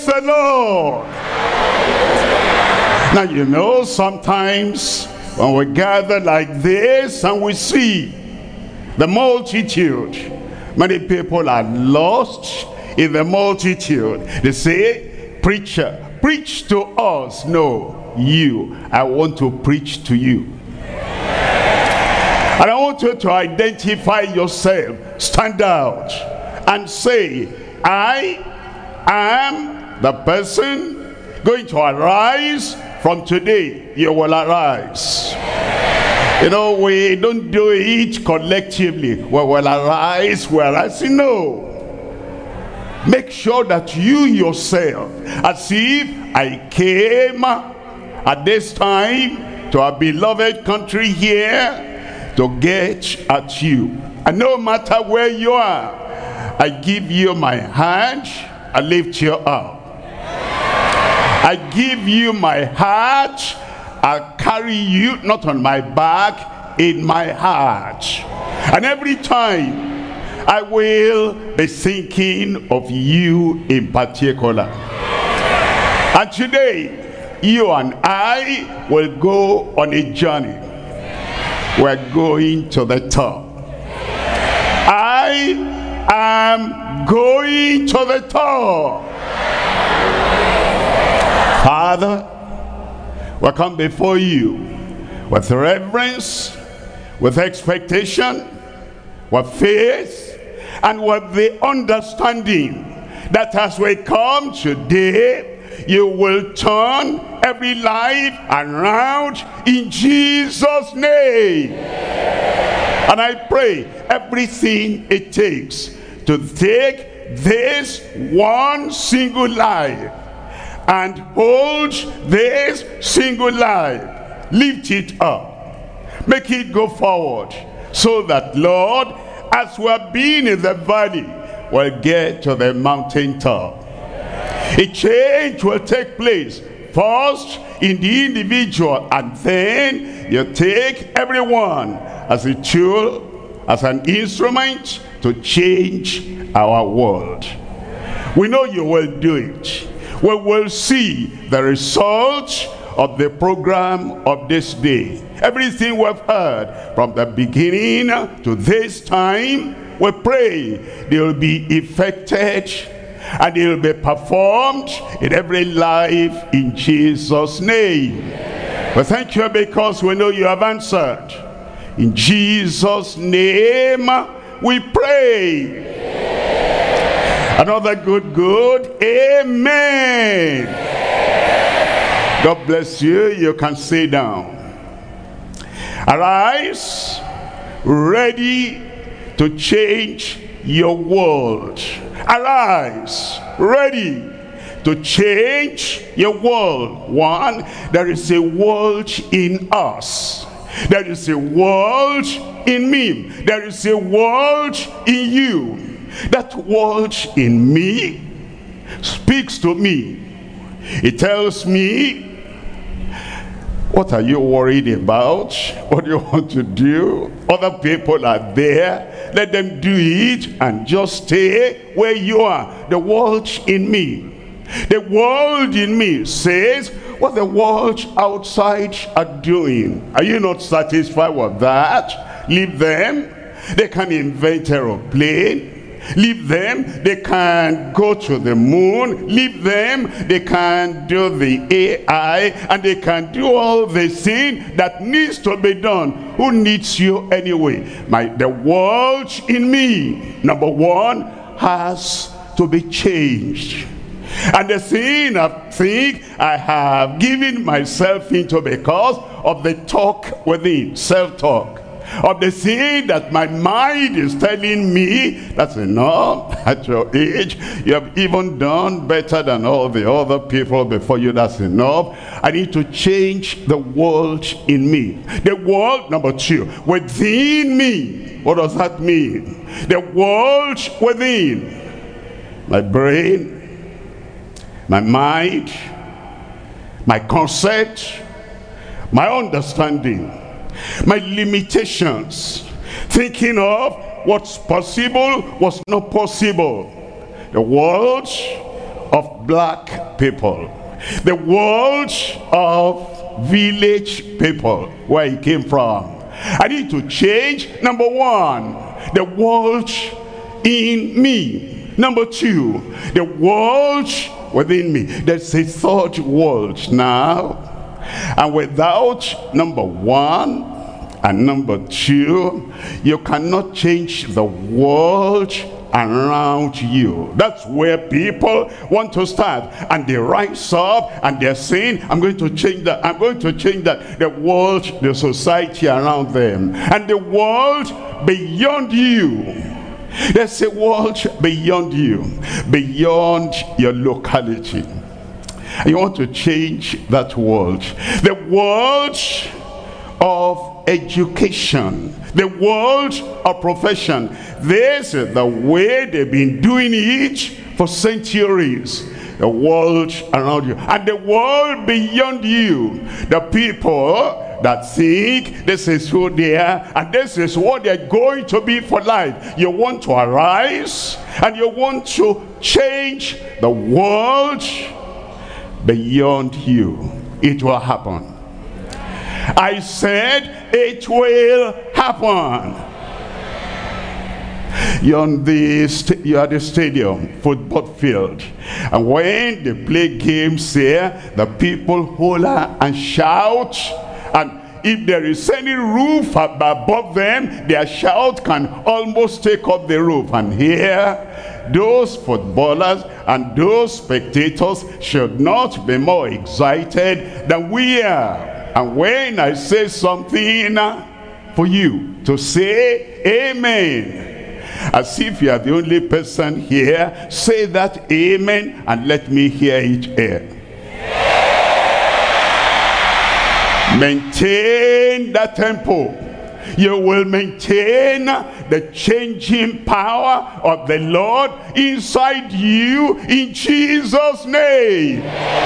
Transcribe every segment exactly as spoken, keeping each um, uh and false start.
the Lord. Now, you know, sometimes when we gather like this and we see the multitude, many people are lost in the multitude. They say, preacher, preach to us. No, you, I want to preach to you. And I want you to identify yourself, stand out and say, I am the person going to arise. From today, you will arise. You know, we don't do it collectively. We will arise, whereas you know. Make sure that you yourself, as if I came at this time to our beloved country here to get at you. And no matter where you are, I give you my hand, I lift you up. I give you my heart, I'll carry you, not on my back, in my heart. And every time, I will be thinking of you in particular. And today, you and I will go on a journey. We're going to the top. I am going to the top. Father, we come before you with reverence, with expectation, with faith, and with the understanding that as we come today, you will turn every life around in Jesus' name. And I pray everything it takes to take this one single life and hold this single life, lift it up, make it go forward, so that, Lord, as we are being in the valley, we'll get to the mountaintop. A change will take place, first in the individual, and then you take everyone as a tool, as an instrument to change our world. We know you will do it. We will see the result of the program of this day. Everything we've heard from the beginning to this time, we pray they will be effected and they will be performed in every life in Jesus' name. We thank you because we know you have answered. In Jesus' name we pray. Another good, good, amen. God bless you. You can sit down. Arise, ready to change your world. Arise, ready to change your world. One, there is a world in us. There is a world in me. There is a world in you. That world in me speaks to me. It tells me, what are you worried about? What do you want to do? Other people are there. Let them do it and just stay where you are. The world in me. The world in me says what the world outside are doing. Are you not satisfied with that? Leave them. They can invent aeroplane. Leave them, they can go to the moon. Leave them, they can do the A I, and they can do all the things that needs to be done. Who needs you anyway? My the world in me, number one, has to be changed. And the thing I think I have given myself into because of the talk within, self-talk. Of the thing that my mind is telling me, that's enough. At your age, you have even done better than all the other people before you. That's enough. I need to change the world in me. The world, number two, within me. What does that mean? The world within. My brain, my mind, my concept, my understanding, my limitations, thinking of what's possible, what's not possible. The world of black people, the world of village people, where he came from. I need to change, number one, the world in me. Number two, the world within me. There's a third world now. And without number one and number two, you cannot change the world around you. That's where people want to start, and they rise up and they're saying, I'm going to change that, I'm going to change that. The world, the society around them, and the world beyond you. There's a world beyond you, beyond your locality. You want to change that world. The world of education, the world of profession. This is the way they've been doing it for centuries. The world around you and the world beyond you. The people that think this is who they are and this is what they're going to be for life. You want to arise and you want to change the world beyond you. It will happen. I said it will happen. You're on the you're at the stadium, football field, and when they play games here, the people holler and shout, and if there is any roof above them, their shout can almost take up the roof. And here, those footballers and those spectators should not be more excited than we are. And when I say something for you to say amen, as if you are the only person here, say that amen and let me hear it here. Maintain that tempo. You will maintain the changing power of the Lord inside you in Jesus' name.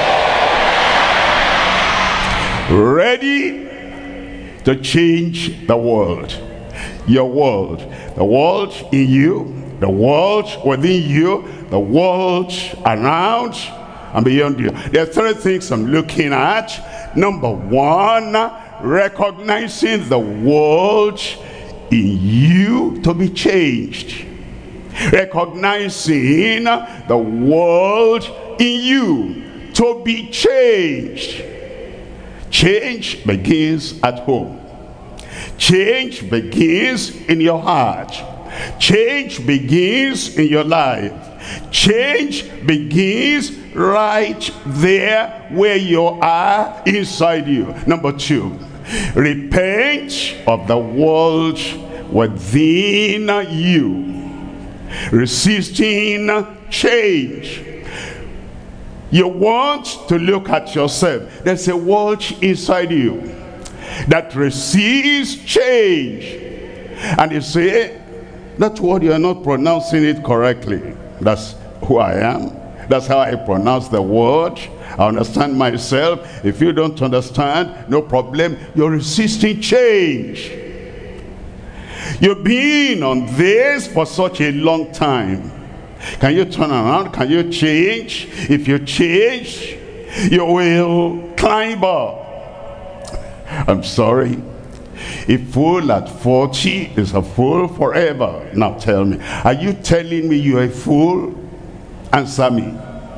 Ready to change the world. Your world. The world in you, the world within you, the world around and beyond you. There are three things I'm looking at. Number one, recognizing the world in you to be changed. Recognizing the world in you to be changed. Change begins at home. Change begins in your heart. Change begins in your life. Change begins right there where you are inside you. Number two, repent of the world within you, resisting change. You want to look at yourself. There's a world inside you that resists change, and you say, that word, you are not pronouncing it correctly. That's who I am. That's how I pronounce the word. I understand myself. If you don't understand, no problem. You're resisting change. You've been on this for such a long time. Can you turn around? Can you change? If you change, you will climb up. I'm sorry. A fool at forty is a fool forever. Now tell me, are you telling me you're a fool? Answer me.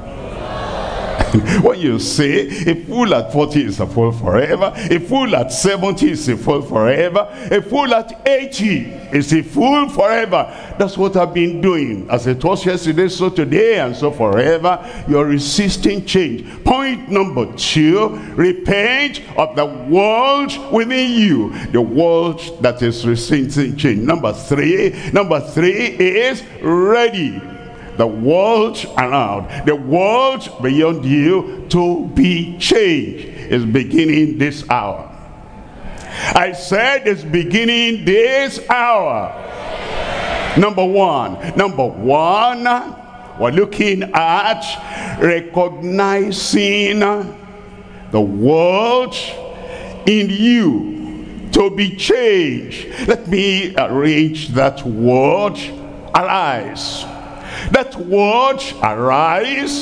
When you say a fool at forty is a fool forever, a fool at seventy is a fool forever, a fool at eighty is a fool forever. That's what I've been doing. As it was yesterday, so today, and so forever. You're resisting change. Point number two, repent of the world within you. The world that is resisting change. Number three, number three is ready. The world around, the world beyond you to be changed is beginning this hour. I said it's beginning this hour. Number one, number one, we're looking at recognizing the world in you to be changed. Let me arrange that word, arise. That word, arise,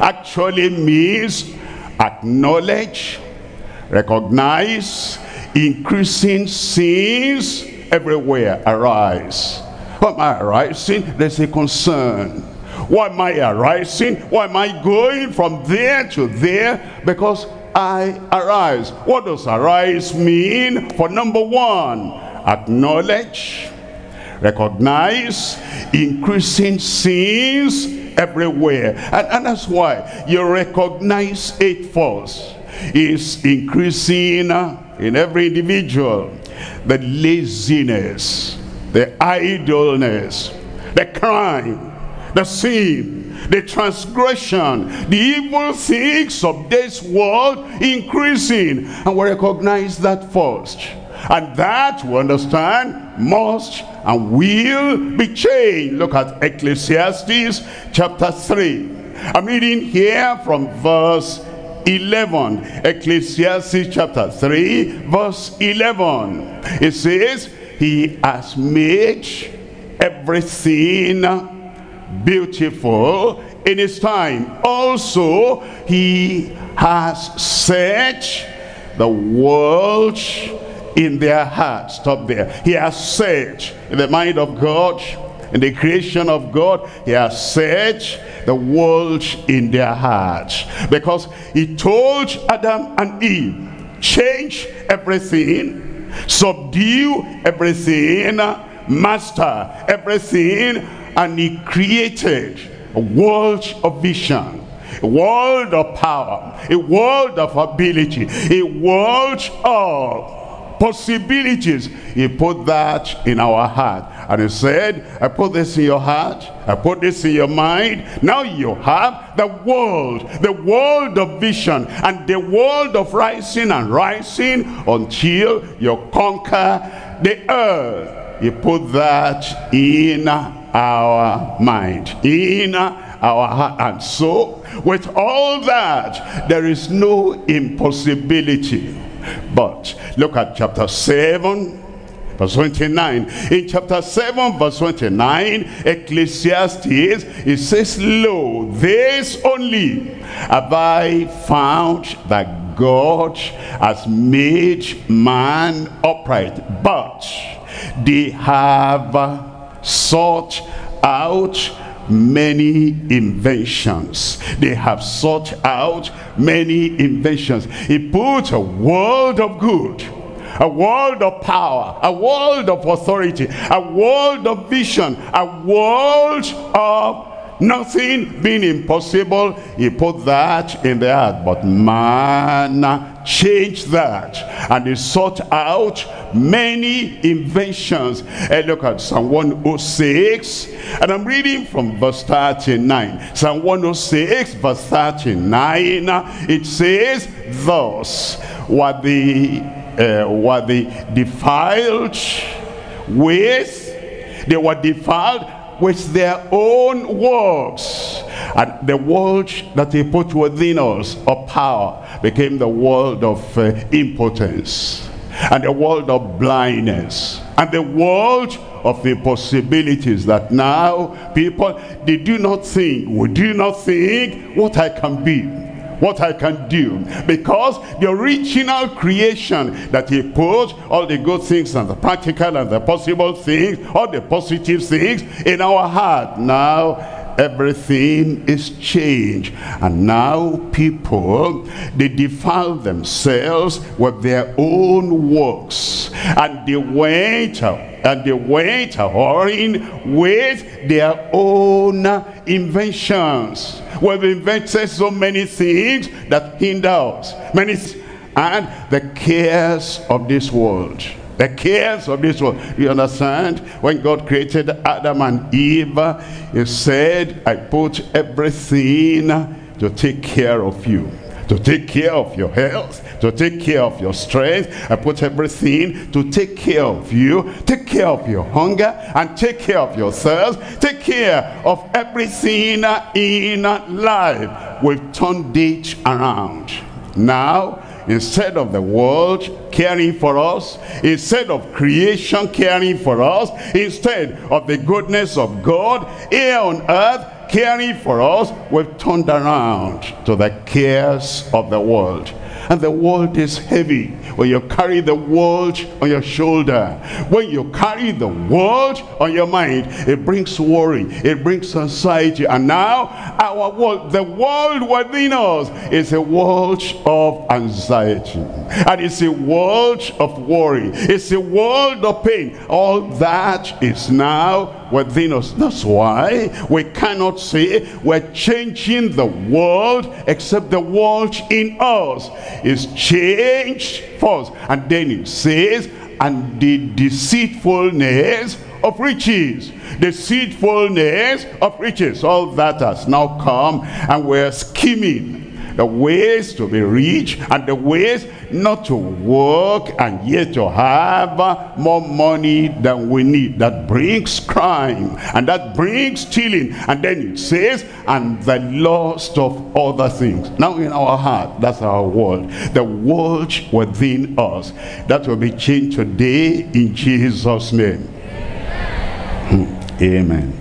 actually means acknowledge, recognize, increasing sins everywhere arise. Why am I arising? There's a concern. Why am I arising? Why am I going from there to there? Because I arise. What does arise mean? For number one, acknowledge, recognize, increasing sins everywhere. And, and that's why you recognize it first. It's increasing in every individual. The laziness, the idleness, the crime, the sin, the transgression, the evil things of this world increasing. And we recognize that first. And that, we understand, must and will be changed. Look at Ecclesiastes chapter three. I'm reading here from verse eleven. Ecclesiastes chapter three, verse eleven. It says, he has made everything beautiful in his time. Also, he has set the world in their hearts. Stop there. He has set in the mind of God, in the creation of God, he has set the world in their hearts. Because he told Adam and Eve, change everything, subdue everything, master everything. And he created a world of vision, a world of power, a world of ability, a world of possibilities. He put that in our heart. And he said, I put this in your heart, I put this in your mind. Now you have the world, the world of vision, and the world of rising and rising until you conquer the earth. He put that in our mind, in our heart. And so with all that, there is no impossibility. But look at chapter seven, verse twenty-nine. In chapter seven, verse twenty-nine, Ecclesiastes, it says, lo, this only have I found, that God has made man upright, but they have sought out many inventions. They have sought out many inventions. He put a world of good, a world of power, a world of authority, a world of vision, a world of nothing being impossible. He put that in the heart. But man changed that, and he sought out many inventions. And look at Psalm one oh six, and I'm reading from verse thirty-nine. Psalm one oh six, verse thirty-nine. It says, thus were the uh, were they defiled with they were defiled with their own works, and the world that he put within us of power became the world of uh, impotence, and the world of blindness, and the world of impossibilities. That now people, they do not think, we do not think what I can be, what I can do, because the original creation that he put all the good things and the practical and the possible things, all the positive things in our heart, now everything is changed. And now people, they defile themselves with their own works, and they went and they went whoring with their own inventions. We've invented so many things that hinder us, many, and the cares of this world. The cares of this world. You understand? When God created Adam and Eve, he said, I put everything to take care of you, to take care of your health, to take care of your strength. I put everything to take care of you, take care of your hunger, and take care of your thirst, take care of everything in life. We've turned it around. Now, instead of the world caring for us, instead of creation caring for us, instead of the goodness of God here on earth caring for us, we've turned around to the cares of the world. And the world is heavy when you carry the world on your shoulder. When you carry the world on your mind, it brings worry, it brings anxiety. And now our world, the world within us, is a world of anxiety, and it's a world of worry, it's a world of pain. All that is now within us. That's why we cannot say we're changing the world, except the world in us is changed first. And then it says, and the deceitfulness of riches, deceitfulness of riches, all that has now come, and we're scheming the ways to be rich and the ways not to work and yet to have more money than we need. That brings crime, and that brings stealing. And then it says, and the lust of other things. Now in our heart, that's our world, the world within us. That will be changed today in Jesus' name. Amen.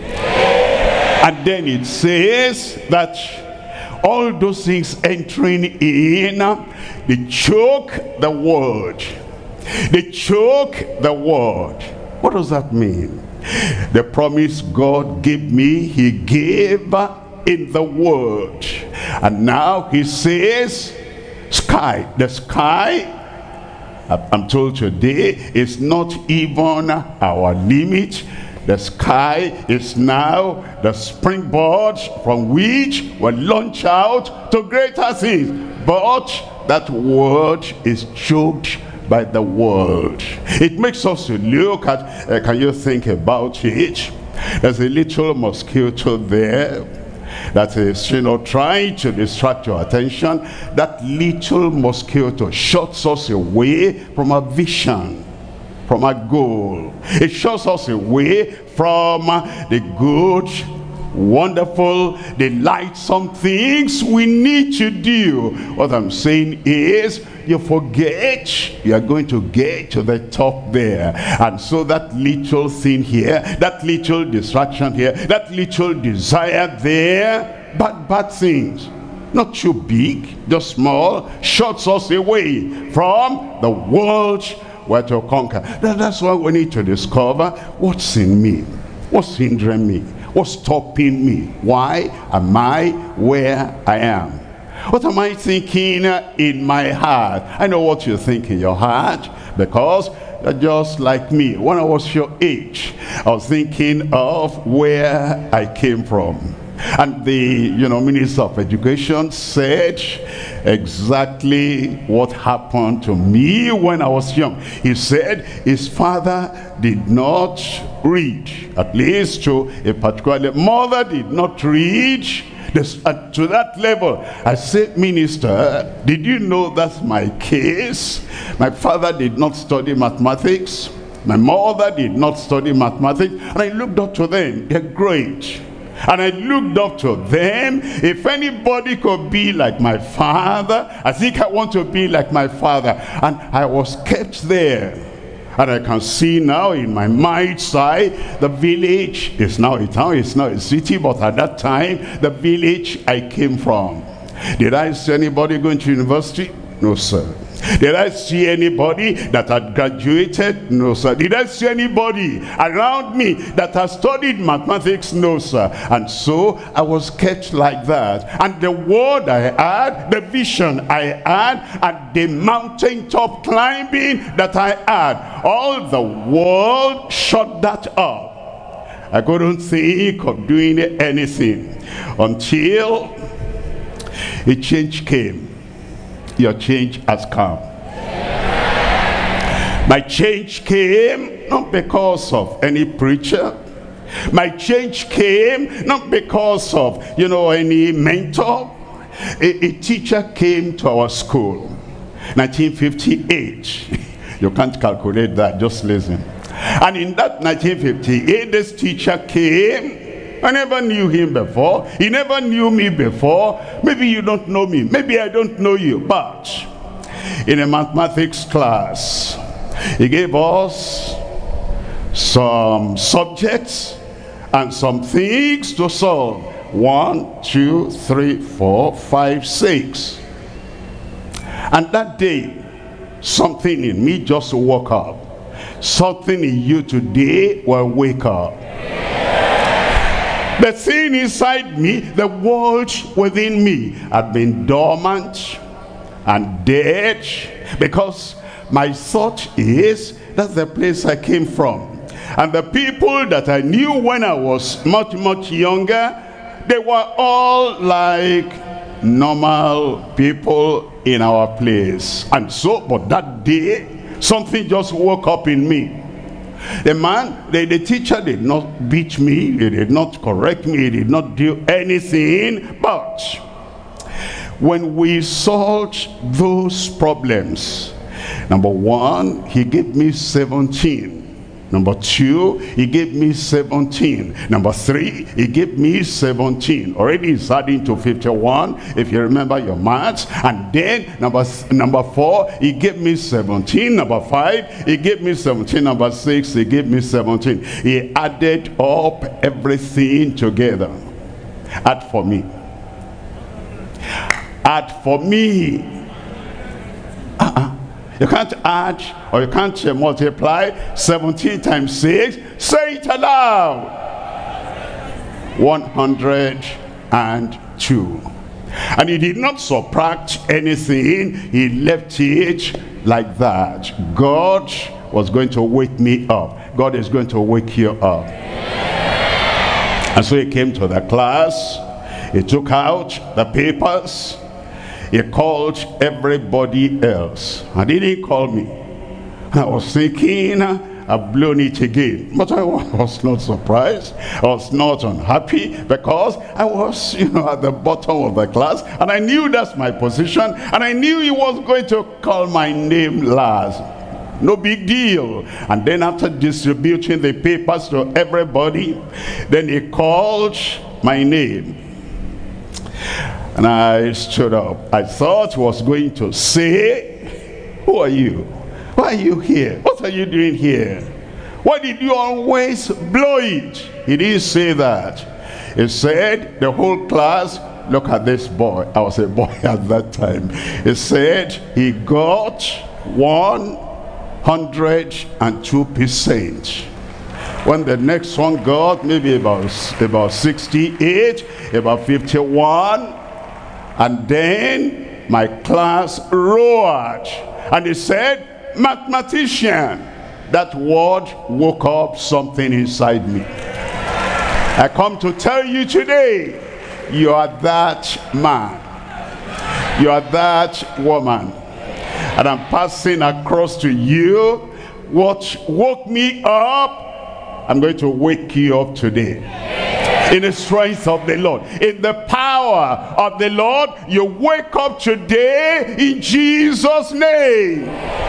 And then it says that all those things entering in, they choke the word. They choke the word. What does that mean? The promise God gave me, he gave in the word. And now he says, sky. The sky, I'm told today, is not even our limit. The sky is now the springboard from which we'll launch out to greater things. But that word is choked by the world. It makes us to look at, uh, can you think about it? There's a little mosquito there that is, you know, trying to distract your attention. That little mosquito shuts us away from our vision, from our goal. It shows us away from the good, wonderful, delightsome things we need to do. What I'm saying is, you forget you are going to get to the top there. And so that little thing here, that little distraction here, that little desire there, bad, bad things, not too big, just small, shuts us away from the world we're to conquer. That's why we need to discover what's in me, what's hindering me, what's stopping me. Why am I where I am? What am I thinking in my heart? I know what you think in your heart, because you're just like me. When I was your age, I was thinking of where I came from. And the, you know, Minister of Education said exactly what happened to me when I was young. He said his father did not read, at least to a particular mother did not read this, uh, to that level. I said, Minister, did you know that's my case? My father did not study mathematics. My mother did not study mathematics. And I looked up to them. They're great. And I looked up to them. If anybody could be like my father, I think I want to be like my father. And I was kept there. And I can see now in my mind's eye, the village is now a town, it's now a city, but at that time, the village I came from. Did I see anybody going to university? No, sir. Did I see anybody that had graduated? No, sir. Did I see anybody around me that has studied mathematics? No, sir. And so I was kept like that. And the word I had, the vision I had, and the mountaintop climbing that I had, all the world shut that up. I couldn't think of doing anything until a change came. Your change has come. My change came not because of any preacher. My change came not because of, you know, any mentor. A, a teacher came to our school, nineteen fifty-eight. You can't calculate that, just listen. And in that nineteen fifty-eight, this teacher came. I never knew him before. He never knew me before. Maybe you don't know me. Maybe I don't know you. But in a mathematics class, he gave us some subjects. and some things to solve. One, two, three, four, five, six. And that day, something in me just woke up. Something in you today will wake up. The thing inside me, the world within me, had been dormant and dead, because my thought is that's the place I came from. And the people that I knew when I was much, much younger, they were all like normal people in our place. And so, but that day, something just woke up in me. The man, the, the teacher did not beat me, he did not correct me, he did not do anything. But when we solved those problems, number one, he gave me seventeen. Number two, he gave me seventeen. Number three, he gave me seventeen. Already it's adding to fifty-one, if you remember your maths. And then number number four, he gave me seventeen. Number five, he gave me seventeen. Number six, he gave me seventeen. He added up everything together. Add for me. Add for me. Uh-uh. You can't add or you can't uh, multiply seventeen times six. Say it aloud. one hundred two. And he did not subtract anything. He left it like that. God was going to wake me up. God is going to wake you up. And so he came to the class. He took out the papers. He called everybody else. And he didn't call me. I was thinking, I've blown it again. But I was not surprised. I was not unhappy, because I was, you know, at the bottom of the class. And I knew that's my position. And I knew he was going to call my name last. No big deal. And then after distributing the papers to everybody, then he called my name. And I stood up. I thought he was going to say, who are you? Why are you here? What are you doing here? Why did you always blow it? He didn't say that. He said, the whole class, look at this boy. I was a boy at that time. He said he got one hundred two percent. When the next one got maybe about, about sixty-eight, about fifty-one, and then my class roared. And he said, mathematician. That word woke up something inside me. I come to tell you today, you are that man. You are that woman. And I'm passing across to you what woke me up. I'm going to wake you up today. In the strength of the Lord, in the power of the Lord, you wake up today in Jesus' name.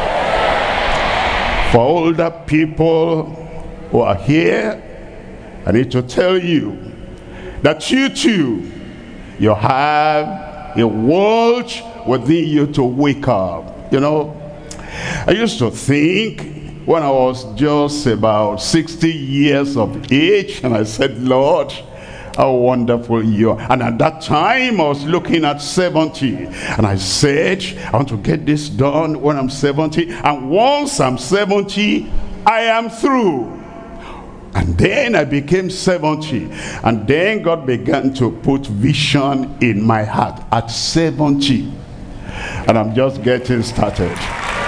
For older people who are here, I need to tell you that you too, you have a world within you to wake up. You know, I used to think when I was just about sixty years of age, and I said, Lord, how wonderful you are. And at that time, I was looking at seventy. And I said, I want to get this done when I'm seventy. And once I'm seventy, I am through. And then I became seventy. And then God began to put vision in my heart at seventy. And I'm just getting started.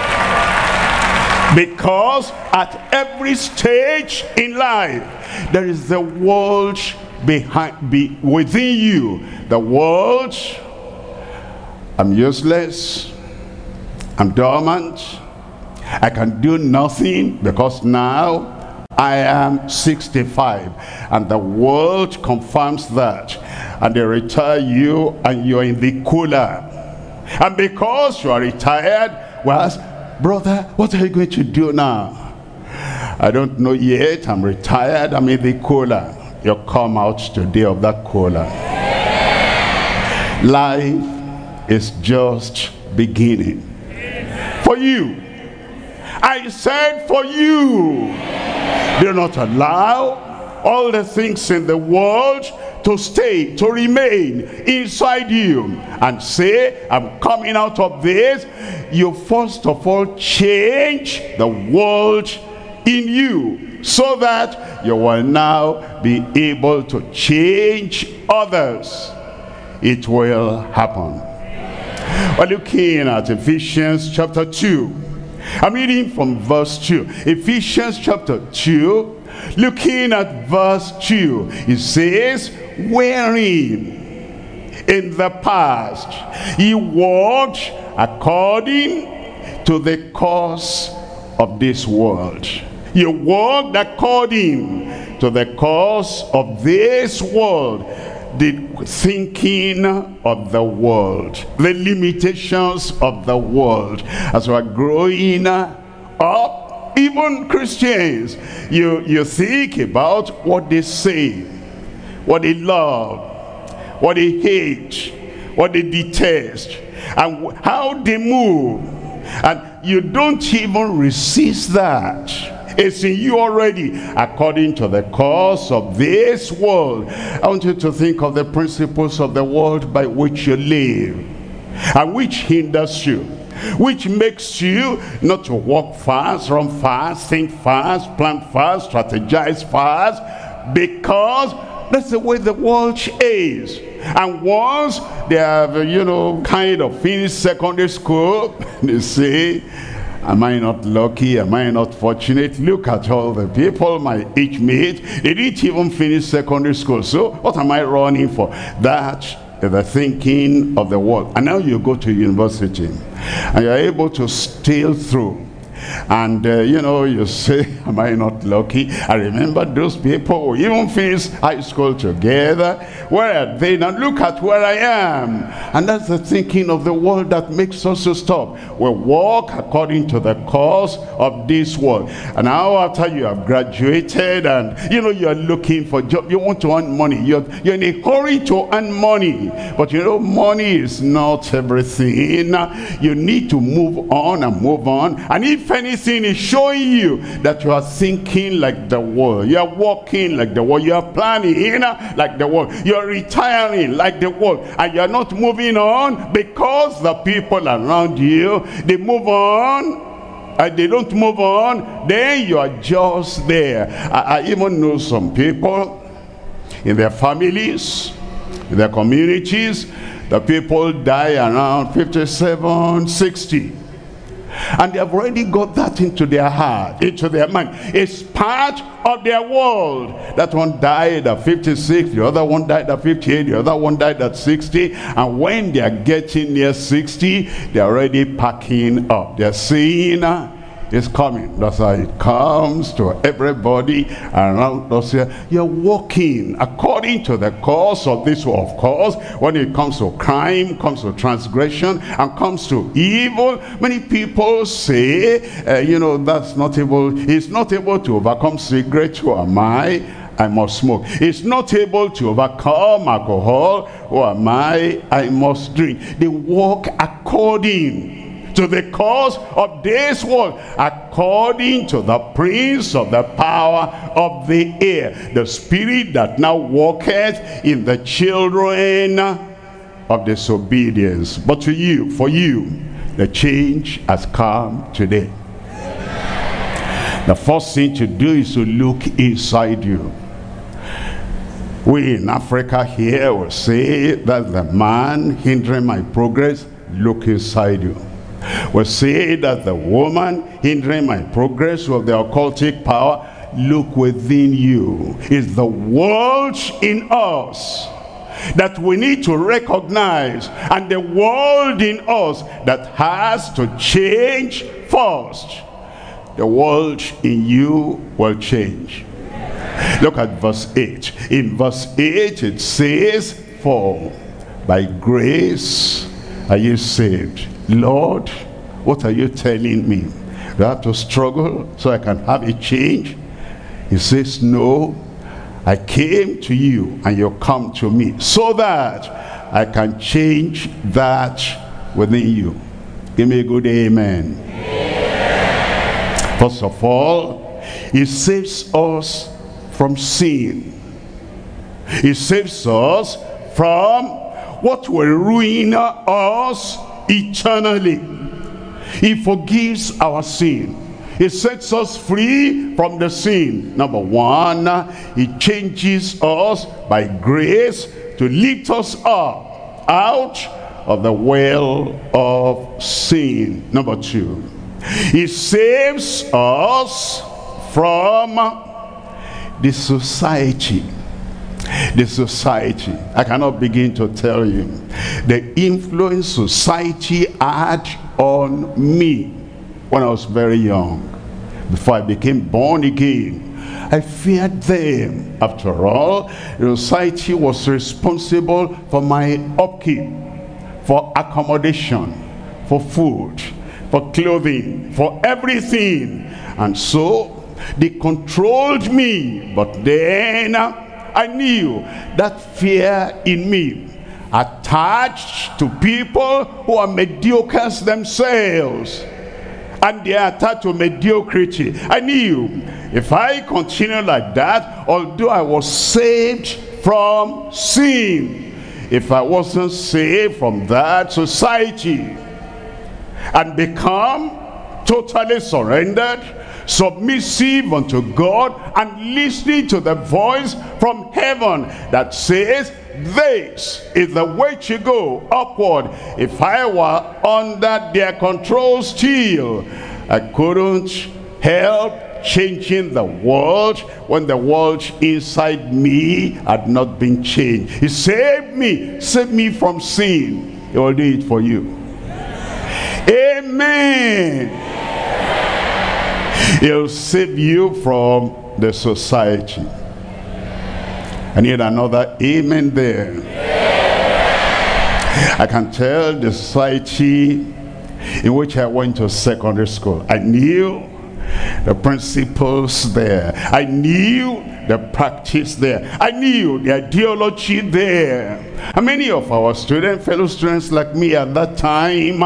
Because at every stage in life, there is the world behind, be within you. The world, I'm useless, I'm dormant, I can do nothing, because now I am sixty-five. And the world confirms that. And they retire you, and you're in the cooler. And because you are retired, well, brother, what are you going to do now? I don't know yet. I'm retired. I'm in the cooler. You come out today of that cooler. Life is just beginning. For you. I said for you. Do not allow all the things in the world to stay, to remain inside you, and say, I'm coming out of this, you first of all change the world in you, so that you will now be able to change others. It will happen. We're looking at Ephesians chapter two. I'm reading from verse two. Ephesians chapter two, looking at verse two. It says, wherein in the past ye walked according to the course of this world. You walked according to the course of this world, the thinking of the world, the limitations of the world. As we are growing up, even Christians, you, you think about what they say, what they love, what they hate, what they detest, and how they move. And you don't even resist that. It's in you already, according to the course of this world. I want you to think of the principles of the world by which you live, and which hinders you, which makes you not to walk fast, run fast, think fast, plan fast, strategize fast, because that's the way the world is. And once they have, you know, kind of finished secondary school, they say, am I not lucky? Am I not fortunate? Look at all the people my age mate. They didn't even finish secondary school. So what am I running for? That is the thinking of the world. And now you go to university and you're able to steal through. And uh, you know, you say, am I not lucky? I remember those people who even finished high school together. Where are they? Now look at where I am. And that's the thinking of the world that makes us to stop. We walk according to the course of this world. And now after you have graduated and you know you're looking for a job, you want to earn money. You're, you're in a hurry to earn money. But you know, money is not everything. You need to move on and move on. And if anything is showing you that you are thinking like the world, you are walking like the world, you are planning like the world, you are retiring like the world, and you are not moving on because the people around you, they move on and they don't move on, then you are just there. I, I even know some people in their families, in their communities, the people die around fifty-seven, sixty. And they have already got that into their heart, into their mind. It's part of their world. That one died at fifty-six, the other one died at fifty-eight, the other one died at sixty. And when they are getting near sixty, they're already packing up. They're saying, it's coming. That's how it comes to everybody around us here. You're walking according to the course of this world. Of course, when it comes to crime, comes to transgression, and comes to evil, many people say, uh, you know, that's not able, he's not able to overcome cigarette. Who am I? I must smoke. It's not able to overcome alcohol. Who am I? I must drink. They walk according to the course of this world, according to the prince of the power of the air, the spirit that now walketh in the children of disobedience. But to you, for you, the change has come today. The first thing to do is to look inside you. We in Africa here will say that the man hindering my progress, look inside you. We say that the woman hindering my progress with the occultic power, look within you. It's the world in us that we need to recognize, and the world in us that has to change first. The world in you will change. Look at verse eight. In verse eight it says, for by grace are you saved. Lord, what are you telling me? Do I have to struggle so I can have a change? He says, no, I came to you and you come to me so that I can change that within you. Give me a good amen. Amen. First of all, he saves us from sin. He saves us from what will ruin us eternally. He forgives our sin. He sets us free from the sin. Number one, he changes us by grace to lift us up out of the well of sin. Number two, he saves us from the society. The society. I cannot begin to tell you the influence society had on me when I was very young. Before I became born again, I feared them. After all, the society was responsible for my upkeep, for accommodation, for food, for clothing, for everything. And so they controlled me. But then I knew that fear in me, attached to people who are mediocres themselves, and they are attached to mediocrity. I knew if I continue like that, although I was saved from sin, if I wasn't saved from that society and become totally surrendered, submissive unto God, and listening to the voice from heaven that says, this is the way to go, upward. If I were under their control still, I couldn't help changing the world when the world inside me had not been changed. He saved me, saved me from sin. He will do it for you. Amen. He'll save you from the society. I need another amen there. I can tell the society in which I went to secondary school. I knew the principles there. I knew the practice there. I knew the ideology there. And many of our students, fellow students like me at that time,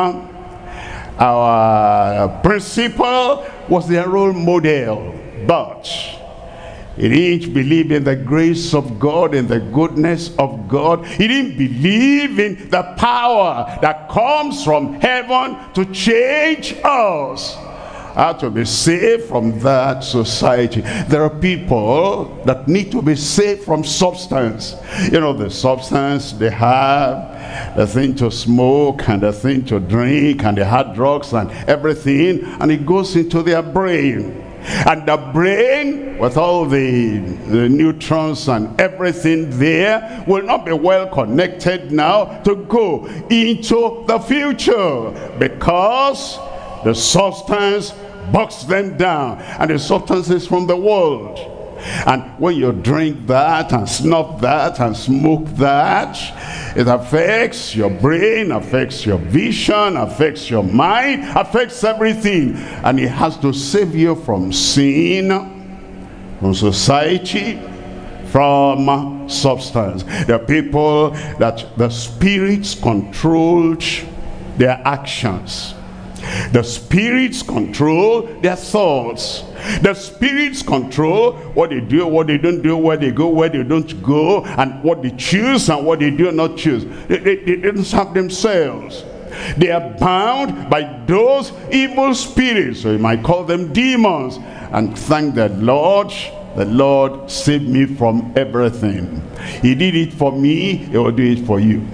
our principal was their role model, but he didn't believe in the grace of God and the goodness of God. He didn't believe in the power that comes from heaven to change us. How to be saved from that society. There are people that need to be saved from substance. You know, the substance they have, the thing to smoke and the thing to drink and the hard drugs and everything, and it goes into their brain. And the brain, with all the, the neutrons and everything there, will not be well connected now to go into the future, because the substance bogs them down, and the substance is from the world. And when you drink that and snuff that and smoke that, it affects your brain, affects your vision, affects your mind, affects everything. And it has to save you from sin, from society, from substance. There are people that the spirits controlled their actions. The spirits control their thoughts. The spirits control what they do, what they don't do, where they go, where they don't go, and what they choose and what they do not choose. They, they, they don't have themselves. They are bound by those evil spirits, so you might call them demons. And thank the Lord, the Lord saved me from everything. He did it for me, he will do it for you.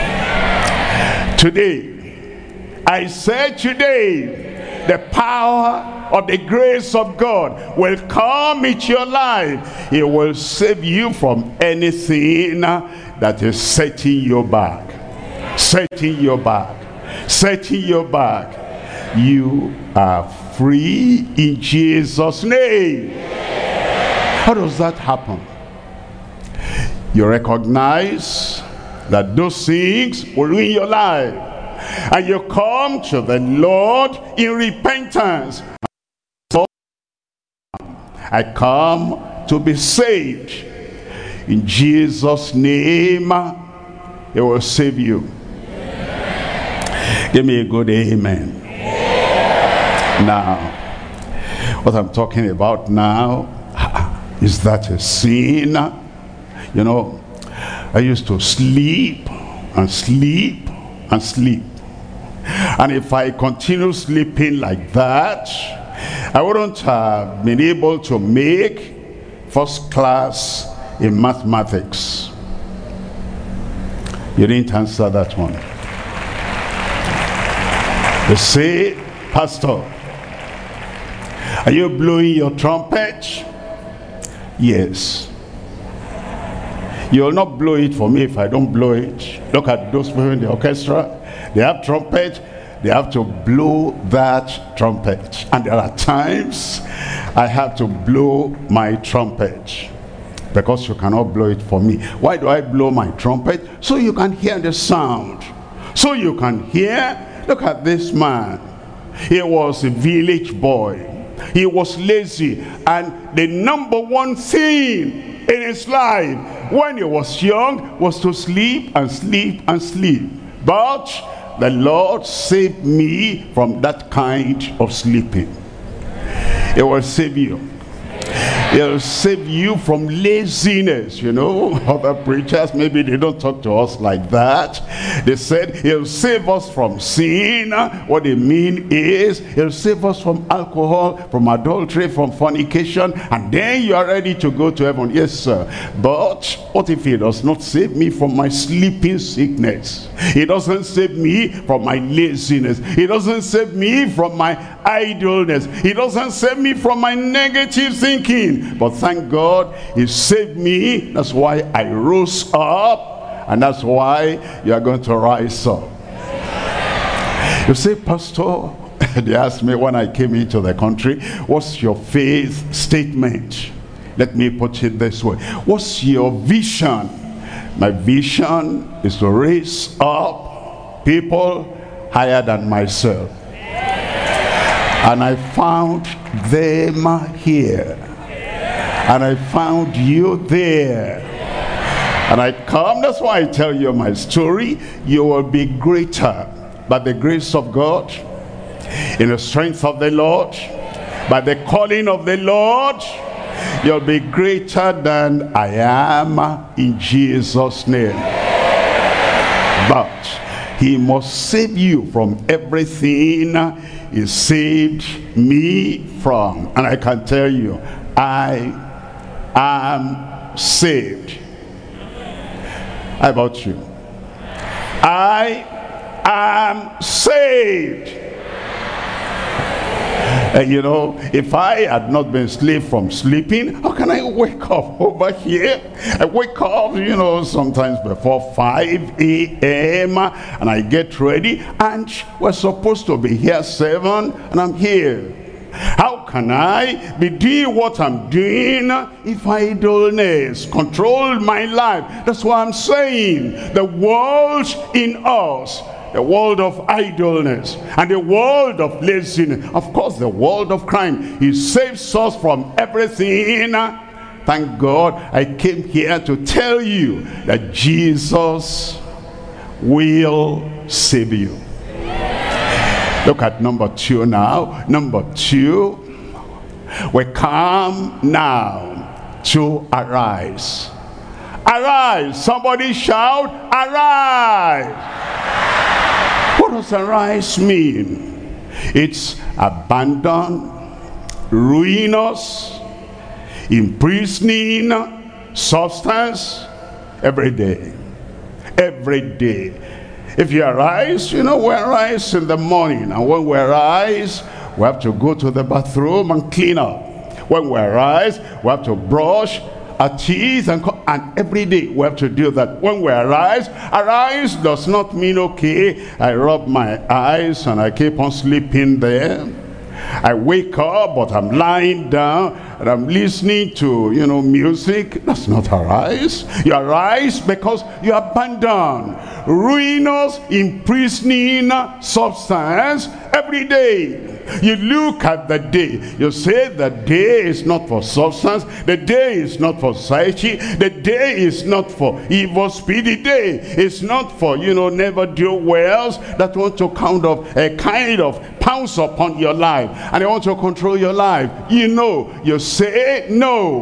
Today, I said today, the power of the grace of God will come into your life. It will save you from anything that is setting you back. Setting you back. Setting you back. You are free in Jesus' name. How does that happen? You recognize that those things will ruin your life. And you come to the Lord in repentance. I come to be saved. In Jesus' name, he will save you. Give me a good amen. Now, what I'm talking about now, Is that a sin? You know, I used to sleep and sleep and sleep. And if I continue sleeping like that, I wouldn't have been able to make first class in mathematics. You didn't answer that one. You say, Pastor, are you blowing your trumpet? Yes. You will not blow it for me if I don't blow it. Look at those people in the orchestra. They have trumpet. They have to blow that trumpet. And there are times I have to blow my trumpet, because you cannot blow it for me. Why do I blow my trumpet? So you can hear the sound. So you can hear. Look at this man. He was a village boy. He was lazy. And the number one thing in his life when he was young was to sleep and sleep and sleep. But the Lord saved me from that kind of sleeping. He will save you. He'll save you from laziness. You know, other preachers, maybe they don't talk to us like that. They said he'll save us from sin. What they mean is he'll save us from alcohol, from adultery, from fornication, and then you are ready to go to heaven. Yes, sir. But what if he does not save me from my sleeping sickness? He doesn't save me from my laziness. He doesn't save me from my idleness. He doesn't save me from my negative thinking. But thank God he saved me. That's why I rose up, and that's why you are going to rise up. You say, Pastor, they asked me when I came into the country, what's your faith statement? Let me put it this way. What's your vision? My vision is to raise up people higher than myself. And I found them here. And I found you there. And I come, that's why I tell you my story. You will be greater by the grace of God, in the strength of the Lord, by the calling of the Lord. You'll be greater than I am in Jesus' name. But he must save you from everything he saved me from. And I can tell you, I am saved. How about you? I am saved. And you know, if I had not been slave from sleeping, how can I wake up over here? I wake up, you know, sometimes before five A M and I get ready, and we're supposed to be here seven, and I'm here. How can I be doing what I'm doing if idleness control my life? That's what I'm saying. The world in us, the world of idleness and the world of laziness, of course the world of crime, he saves us from everything. Thank God I came here to tell you that Jesus will save you. Look at number two now. Number two, we come now to arise. Arise. Somebody shout, arise. What does arise mean? It's abandon, ruinous, imprisoning substance every day. Every day. If you arise, you know, we arise in the morning. And when we arise, we have to go to the bathroom and clean up. When we arise, we have to brush our teeth, and, and every day we have to do that. When we arise, arise does not mean, okay, I rub my eyes and I keep on sleeping there. I wake up, but I'm lying down and I'm listening to, you know, music. That's not arise. You arise because you abandon ruinous, imprisoning substance every day. You look at the day. You say the day is not for substance. The day is not for society. The day is not for evil spirit. The day is not for, you know, never do wells that want to kind of a kind of pounce upon your life, and they want to control your life. You know, you say no.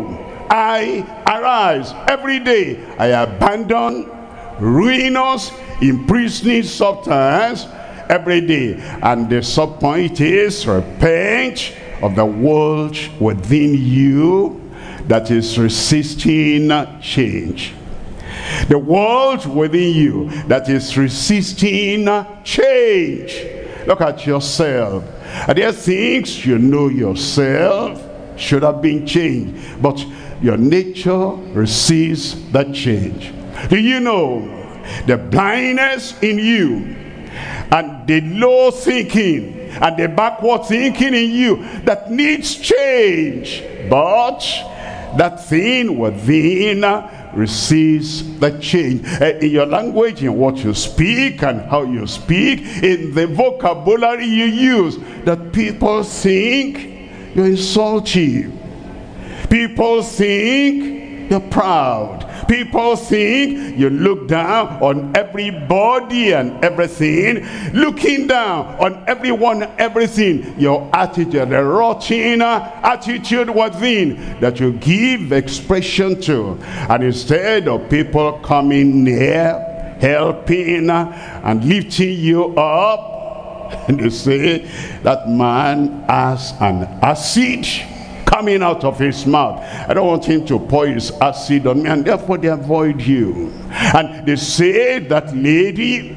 I arise. Every day I abandon ruinous, imprisoning substance every day. And the sub point is, repent of the world within you that is resisting change. The world within you that is resisting change. Look at yourself. Are there things you know yourself should have been changed, but your nature resists that change? Do you know the blindness in you and the low thinking and the backward thinking in you that needs change, but that thing within resists the change? Uh, in your language, in what you speak and how you speak, in the vocabulary you use, that people think you're insulting. People think you're proud. People think you look down on everybody and everything, looking down on everyone and everything. Your attitude, the rotten attitude within that you give expression to. And instead of people coming near, helping and lifting you up, and you say, that man has an acid coming out of his mouth. I don't want him to pour his acid on me, and therefore they avoid you. And they say that lady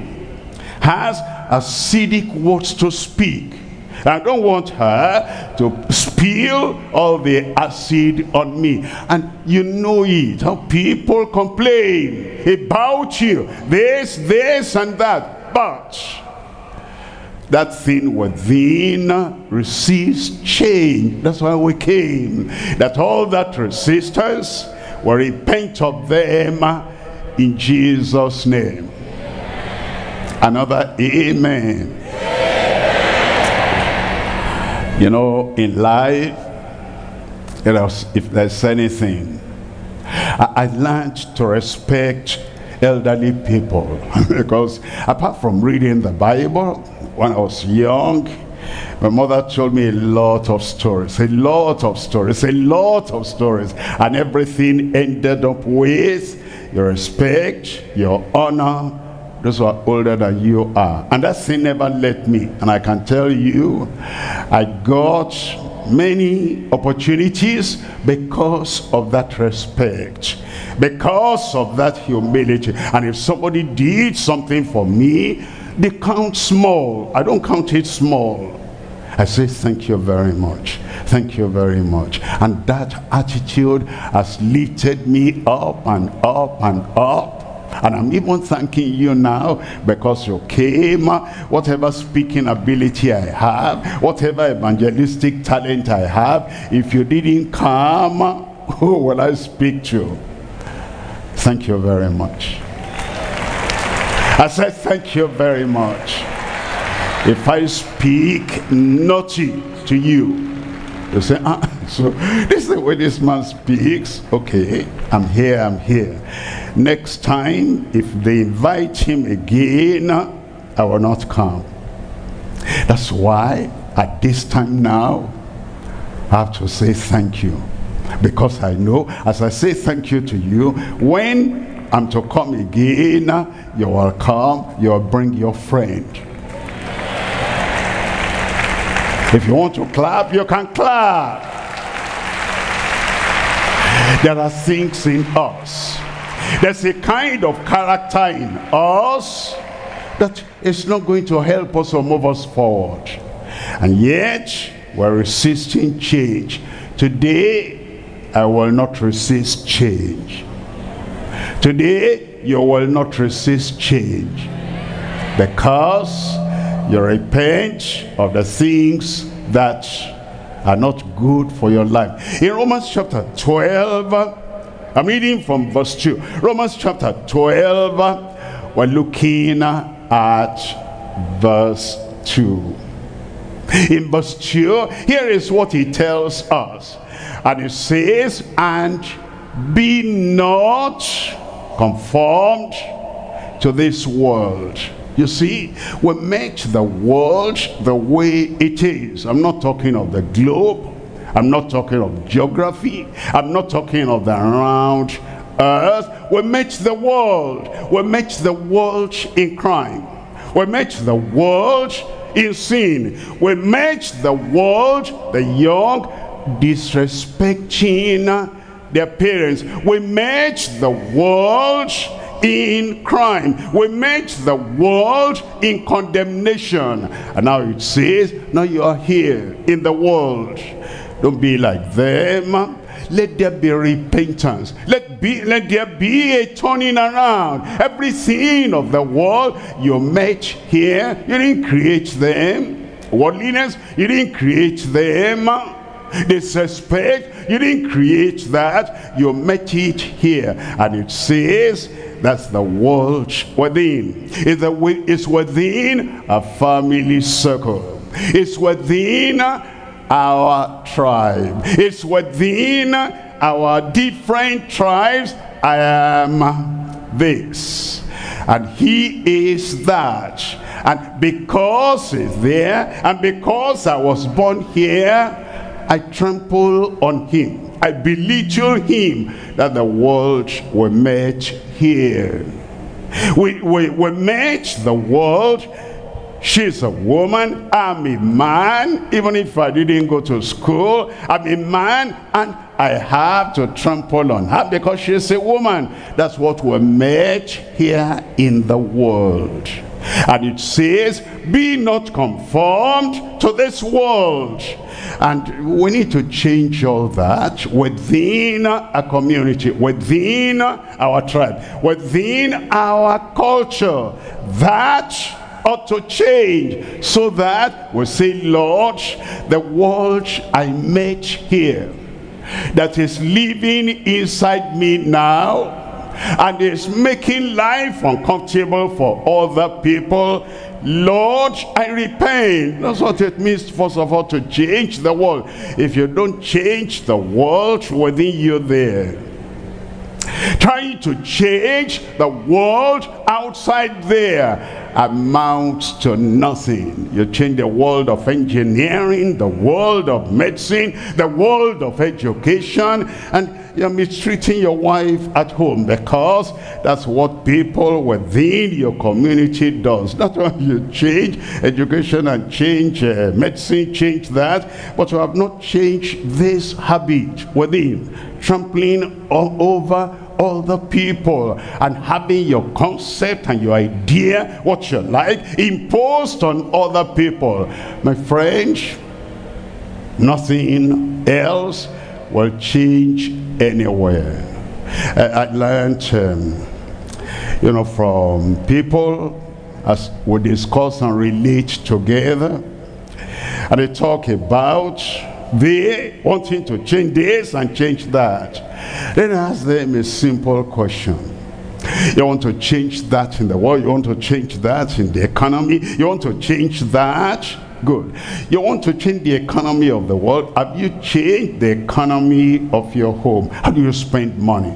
has acidic words to speak. I don't want her to spill all the acid on me. And you know it, how people complain about you, this, this, and that. But that thing within resists change. That's why we came. That all that resistance, we repent of them in Jesus' name. Another amen. You know, in life, if there's anything, I, I learned to respect elderly people. Because apart from reading the Bible, when I was young, my mother told me a lot of stories, a lot of stories, a lot of stories. And everything ended up with your respect, your honor, those who are older than you are. And that thing never left me. And I can tell you, I got many opportunities because of that respect, because of that humility. And if somebody did something for me, they count small. I don't count it small. I say, thank you very much. Thank you very much. And that attitude has lifted me up and up and up. And I'm even thanking you now because you came. Whatever speaking ability I have, whatever evangelistic talent I have, if you didn't come, who will I speak to? Thank you very much. I said, thank you very much. If I speak naughty to you, you say, ah, so this is the way this man speaks. Okay, I'm here, I'm here. Next time, if they invite him again, I will not come. That's why, at this time now, I have to say thank you. Because I know, as I say thank you to you, when I'm to come again, you will come, you will bring your friend. If you want to clap, you can clap. There are things in us. There's a kind of character in us that is not going to help us or move us forward. And yet, we're resisting change. Today, I will not resist change. Today, you will not resist change. Because you repent of the things that are not good for your life. In Romans chapter twelve, I'm reading from verse two. Romans chapter twelve, we're looking at verse two. In verse two, here is what he tells us. And it says, and be not conformed to this world. You see, we make the world the way it is. I'm not talking of the globe. I'm not talking of geography. I'm not talking of the round earth. We met the world. We met the world in crime. We met the world in sin. We met the world, the young, disrespecting their parents. We met the world in crime. We met the world in condemnation. And now it says, now you are here in the world. Don't be like them. Let there be repentance. Let be let there be a turning around. Everything of the world you met here, you didn't create them. Worldliness, you didn't create them. Disrespect, you didn't create that. You met it here. And it says that's the world within. It's, the, it's within a family circle. It's within our tribe. It's within our different tribes. I am this, and he is that. And because he's there, and because I was born here, I trample on him. I belittle him, that the world we met here. We, we, we met the world. She's a woman, I'm a man. Even if I didn't go to school, I'm a man, and I have to trample on her because she's a woman. That's what we met here in the world. And it says, be not conformed to this world. And we need to change all that within a community, within our tribe, within our culture. That ought to change, so that we say, Lord, the world I met here, that is living inside me now, and is making life uncomfortable for other people, Lord, I repent. That's what it means, first of all, to change the world. If you don't change the world within you there, trying to change the world outside there amounts to nothing. You change the world of engineering, the world of medicine, the world of education, and you're mistreating your wife at home, because that's what people within your community does. Not only you change education and change uh, medicine, change that, but you have not changed this habit within, trampling all over other people and having your concept and your idea, what you like, imposed on other people. My friend, nothing else will change anywhere. I, I learned, um, you know, from people as we discuss and relate together, and they talk about they wanting to change this and change that. Then I ask them a simple question. You want to change that in the world? You want to change that in the economy? You want to change that? Good. You want to change the economy of the world? Have you changed the economy of your home? How do you spend money?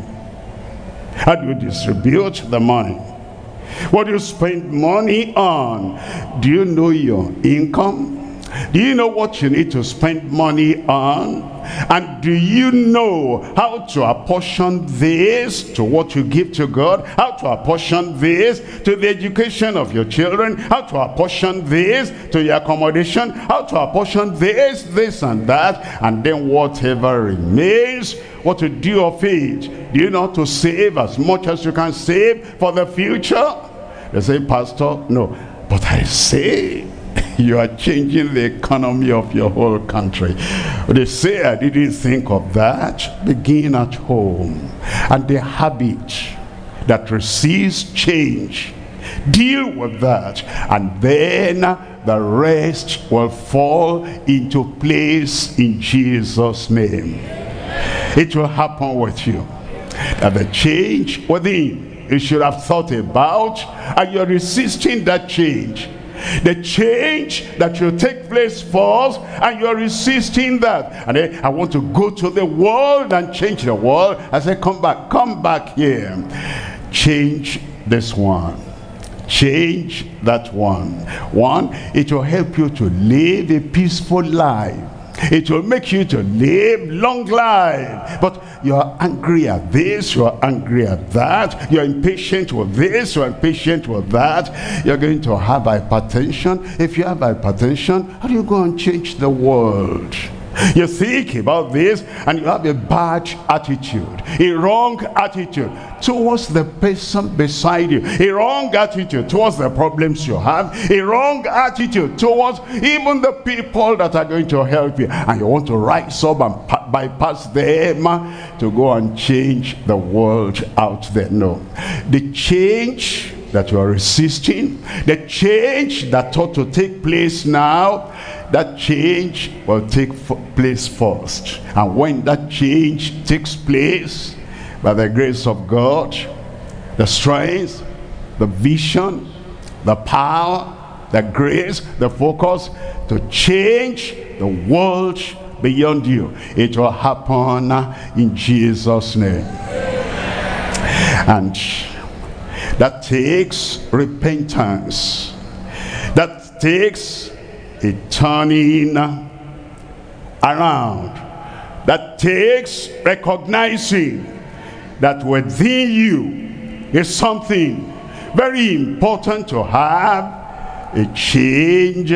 How do you distribute the money? What do you spend money on? Do you know your income? Do you know what you need to spend money on? And do you know how to apportion this to what you give to God? How to apportion this to the education of your children? How to apportion this to your accommodation? How to apportion this, this and that? And then whatever remains, what to do of it? Do you know how to save as much as you can save for the future? They say, Pastor, no. But I say, you are changing the economy of your whole country. They say, I didn't think of that. Begin at home. And the habit that receives change, deal with that. And then the rest will fall into place in Jesus' name. It will happen with you. That the change within, you should have thought about, and you're resisting that change. The change that will take place first, and you're resisting that. And then I want to go to the world and change the world. I say, come back, come back here. Change this one. Change that one. One, it will help you to live a peaceful life. It will make you to live long life. But you're angry at this, you're angry at that, you're impatient with this, you're impatient with that. You're going to have hypertension. If you have hypertension, how do you go and change the world? You think about this and you have a bad attitude, a wrong attitude towards the person beside you, a wrong attitude towards the problems you have, a wrong attitude towards even the people that are going to help you, and you want to rise up and bypass them to go and change the world out there. No, the change that you are resisting, the change that ought to take place now, that change will take place first. And when that change takes place, by the grace of God, the strength, the vision, the power, the grace, the focus to change the world beyond you, it will happen in Jesus' name. And that takes repentance. That takes a turning around. That takes recognizing that within you is something very important to have, a change,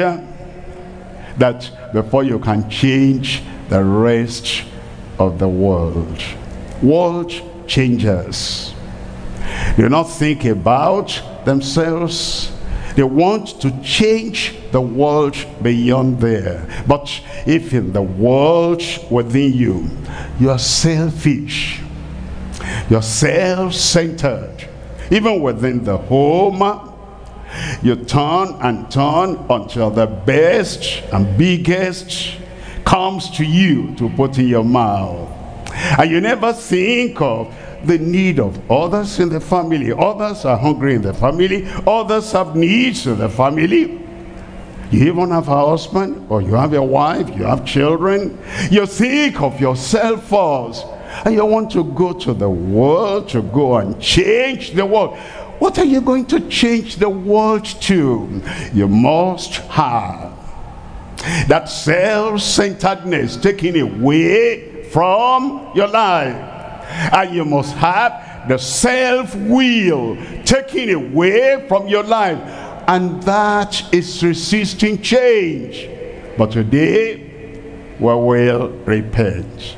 that before you can change the rest of the world. World changers do not think about themselves. They want to change the world beyond there. But if in the world within you, you are selfish, you're self-centered, even within the home, you turn and turn until the best and biggest comes to you to put in your mouth. And you never think of the need of others in the family. Others are hungry in the family. Others have needs in the family. You even have a husband, or you have a wife, you have children. You think of yourself first, and you want to go to the world, to go and change the world. What are you going to change the world to? You must have that self-centeredness taken away from your life. And you must have the self-will taken away from your life. And that is resisting change. But today, we will repent.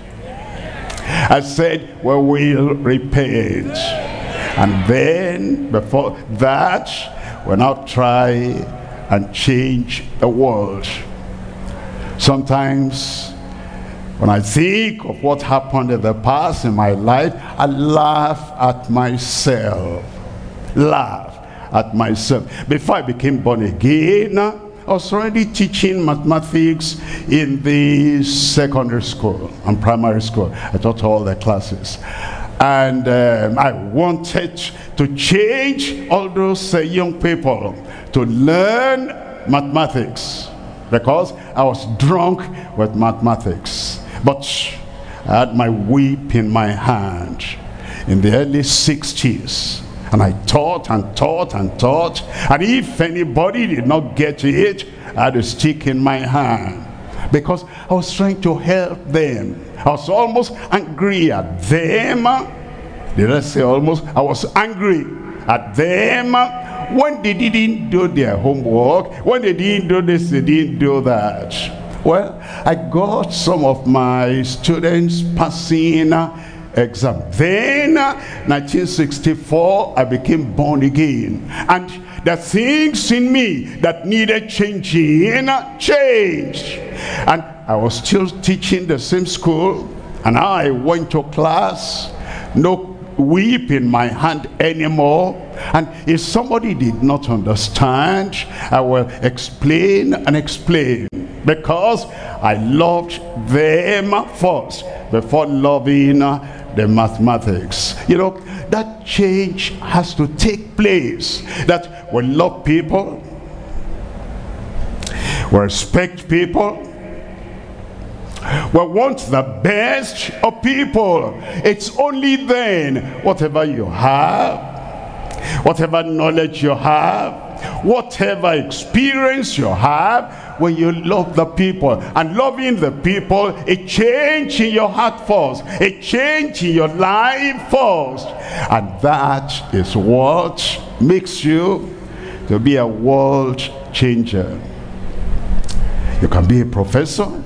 I said, we will repent. And then, before that, we'll now try and change the world. Sometimes, when I think of what happened in the past in my life, I laugh at myself. Laugh at myself. Before I became born again, I was already teaching mathematics in the secondary school and primary school. I taught all the classes. And um, I wanted to change all those uh, young people to learn mathematics, because I was drunk with mathematics. But I had my whip in my hand in the early sixties. And I taught and taught and taught. And if anybody did not get it, I had a stick in my hand. Because I was trying to help them. I was almost angry at them. Did I say almost? I was angry at them when they didn't do their homework. When they didn't do this, they didn't do that. Well, I got some of my students passing exam. Then, nineteen sixty-four, I became born again. And the things in me that needed changing, changed. And I was still teaching the same school. And I went to class, no whip in my hand anymore. And if somebody did not understand, I will explain and explain. Because I loved them first before loving the mathematics. You know, that change has to take place. That we love people, we respect people, we want the best of people. It's only then, whatever you have, whatever knowledge you have, Whatever experience you have, when you love the people, and loving the people, a change in your heart first, a change in your life first, and that is what makes you to be a world changer. You can be a professor,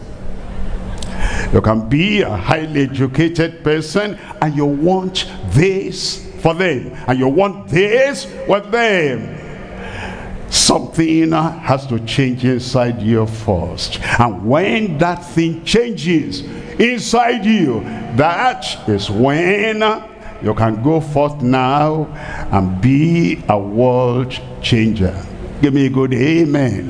you can be a highly educated person, and you want this for them, and you want this with them. Something has to change inside you first, and when that thing changes inside you, that is when you can go forth now and be a world changer. Give me a good amen.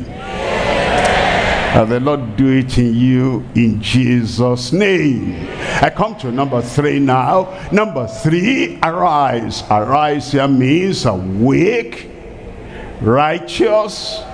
And the Lord do it in you in Jesus' name. I come to number three now. Number three, arise. Arise here means awake, righteous,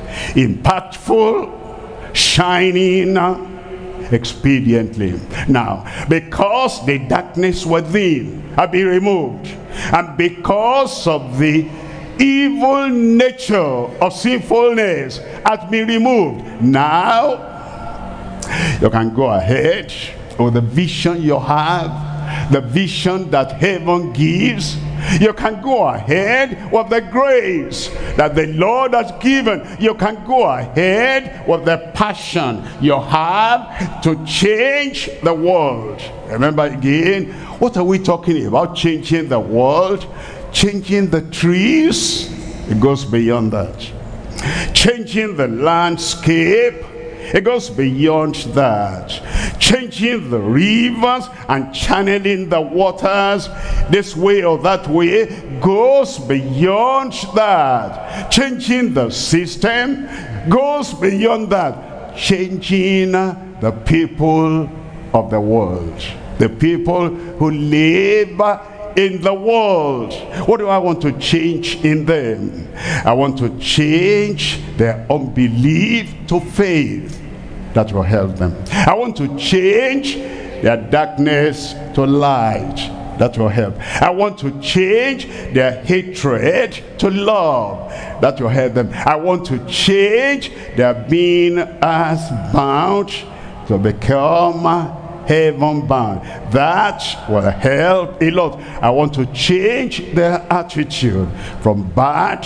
impactful, shining expediently. Now, because the darkness within have been removed, and because of the evil nature of sinfulness has been removed, now you can go ahead with the vision you have, the vision that heaven gives. You can go ahead with the grace that the Lord has given. You can go ahead with the passion you have to change the world. Remember again, what are we talking about? Changing the world, changing the trees. It goes beyond that. Changing the landscape. It goes beyond that. Changing the rivers and channeling the waters this way or that way goes beyond that. Changing the system goes beyond that. Changing the people of the world, the people who live in the world. What do I want to change in them? I want to change their unbelief to faith. That will help them. I want to change their darkness to light. That will help. I want to change their hatred to love. That will help them. I want to change their being as bound to become heaven bound. That will help a lot. I want to change their attitude from bad,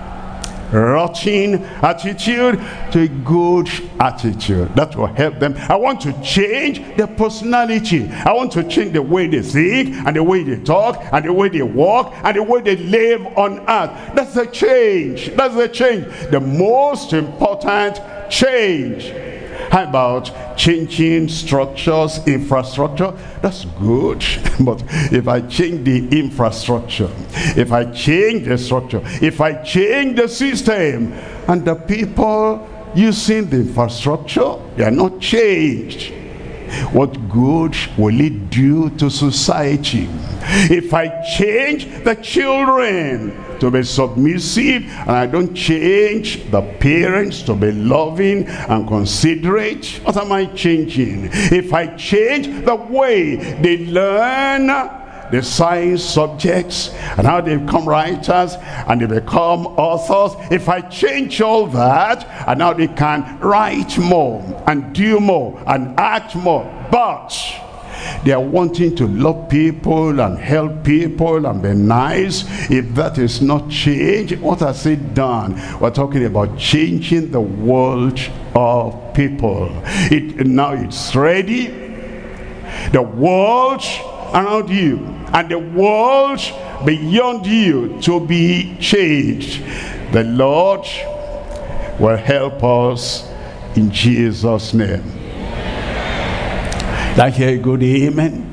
rotten attitude to a good attitude. That will help them. I want to change their personality. I want to change the way they think, and the way they talk, and the way they walk, and the way they live on earth. That's the change. That's the change. The most important change. How about changing structures, infrastructure? That's good. But if I change the infrastructure, if I change the structure, if I change the system, and the people using the infrastructure, they are not changed, what good will it do to society? If I change the children to be submissive, and I don't change the parents to be loving and considerate, what am I changing? If I change the way they learn the science subjects and how they become writers and they become authors, if I change all that, and now they can write more and do more and act more, but they are wanting to love people and help people and be nice, if that is not change, what has it done? We're talking about changing the world of people. It now it's ready. The world around you and the world beyond you to be changed. The Lord will help us in Jesus' name. I hear a good amen.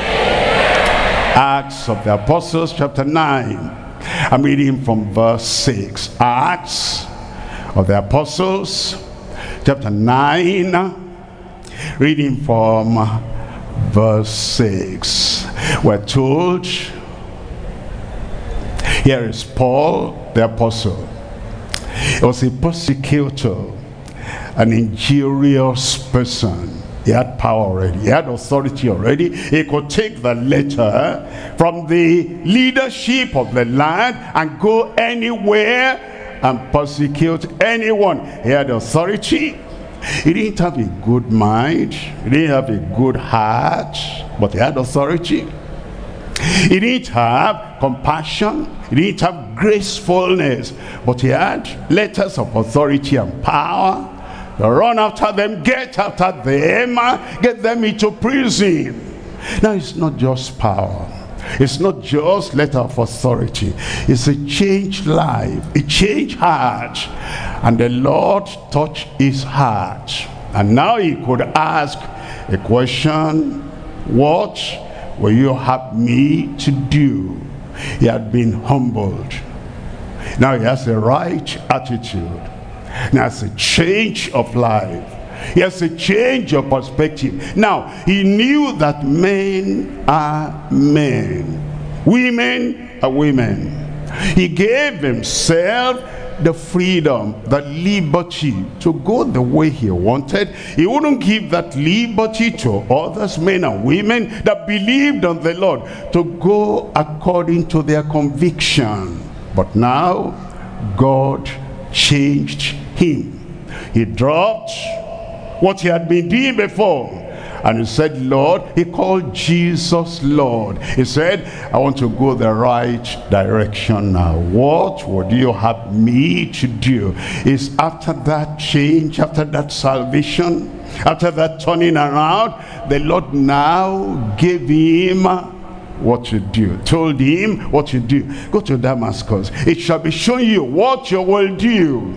Acts of the Apostles chapter nine. I'm reading from verse six. Acts of the Apostles chapter nine, reading from verse six. We're told, here is Paul the apostle. He was a persecutor, an injurious person. He had power already. He had authority already. He could take the letter from the leadership of the land and go anywhere and persecute anyone. He had authority. He didn't have a good mind. He didn't have a good heart, but he had authority. He didn't have compassion. He didn't have gracefulness, but he had letters of authority and power. Run after them, get after them, get them into prison. Now it's not just power. It's not just letter of authority. It's a changed life, a changed heart. And the Lord touched his heart. And now he could ask a question: what will you have me to do? He had been humbled. Now he has the right attitude. Now it's a change of life. He has a change of perspective. Now, he knew that men are men. Women are women. He gave himself the freedom, the liberty to go the way he wanted. He wouldn't give that liberty to others, men and women that believed on the Lord, to go according to their conviction. But now, God changed him. He dropped what he had been doing before, and he said, Lord. He called Jesus Lord. He said, I want to go the right direction now. What would you have me to do? It's after that change, after that salvation, after that turning around, the Lord now gave him what to do, told him what to do. Go to Damascus. It shall be shown you what you will do.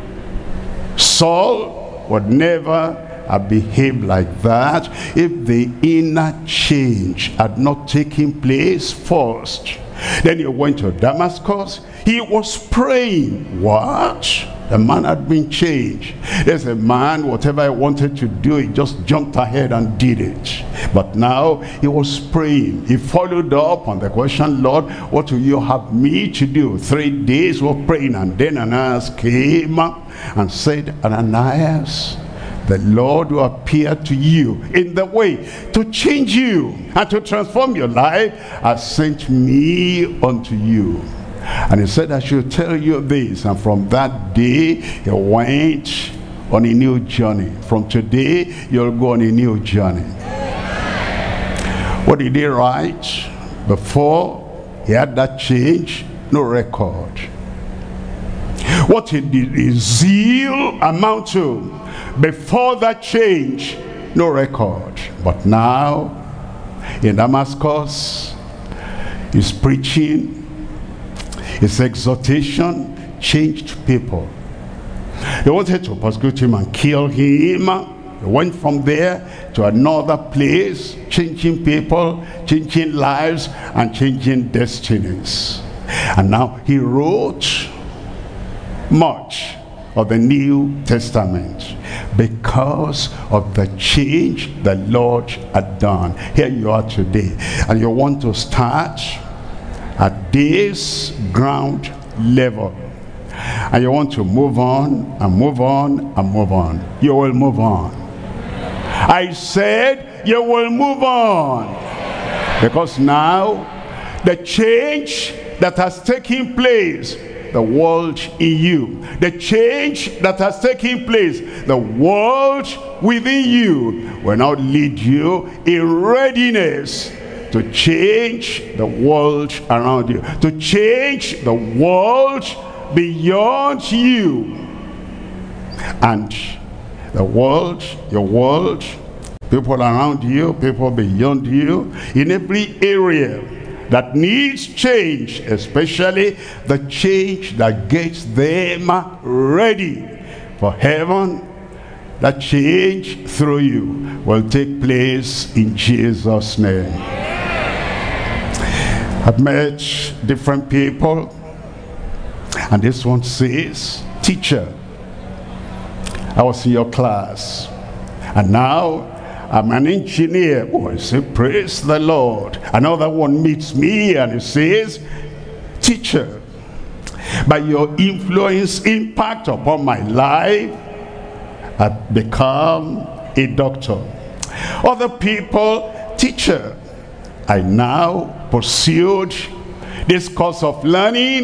Saul would never have behaved like that if the inner change had not taken place first. Then he went to Damascus. He was praying. What? The man had been changed. There's a man, whatever he wanted to do, he just jumped ahead and did it. But now he was praying. He followed up on the question, Lord, what will you have me to do? Three days of praying, and then Ananias came and said, Ananias, the Lord will appear to you in the way to change you and to transform your life has sent me unto you. And he said, I should tell you this. And from that day, he went on a new journey. From today, you'll go on a new journey. What did he write? Before he had that change, no record. What did his zeal amount to? Before that change, no record. But now, in Damascus, he's preaching. His exhortation changed people. They wanted to persecute him and kill him. He went from there to another place, changing people, changing lives, and changing destinies. And now he wrote much of the New Testament because of the change the Lord had done. Here you are today, and you want to start at this ground level, and you want to move on and move on and move on. You will move on. I said you will move on, because now the change that has taken place, the world in you, the change that has taken place, the world within you, will now lead you in readiness to change the world around you, to change the world beyond you. And the world, your world, people around you, people beyond you, in every area that needs change, especially the change that gets them ready for heaven, that change through you will take place in Jesus' name. I've met different people, and this one says, teacher, I was in your class, and now I'm an engineer. Oh, I say, praise the Lord. Another one meets me and he says, teacher, by your influence, impact upon my life, I've become a doctor. Other people, teacher, I now pursued this course of learning,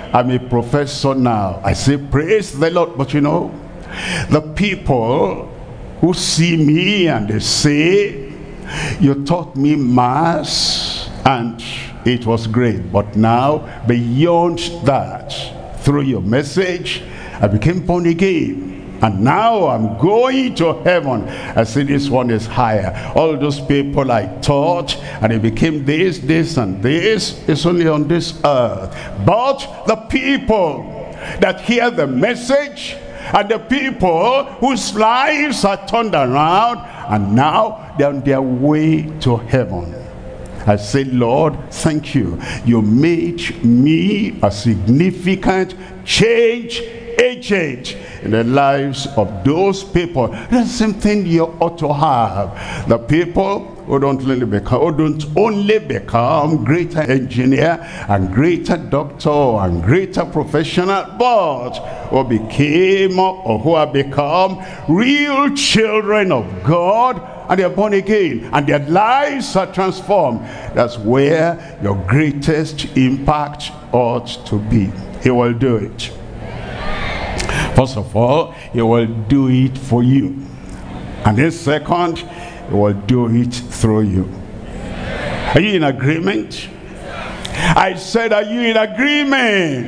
I'm a professor now. I say, praise the Lord. But you know, the people who see me and they say, you taught me mass and it was great. But now, beyond that, through your message, I became born again. And now I'm going to heaven. I say this one is higher. All those people I taught, and it became this, this, and this, is only on this earth. But the people that hear the message, and the people whose lives are turned around, and now they're on their way to heaven. I say, Lord, thank you. You made me a significant change agent in the lives of those people. That's the same thing you ought to have. The people who don't only become, who don't only become greater engineer and greater doctor and greater professional, but who became or who have become real children of God, and they're born again, and their lives are transformed. That's where your greatest impact ought to be. He will do it. First of all, he will do it for you. And then second, he will do it through you. Are you in agreement? I said, are you in agreement?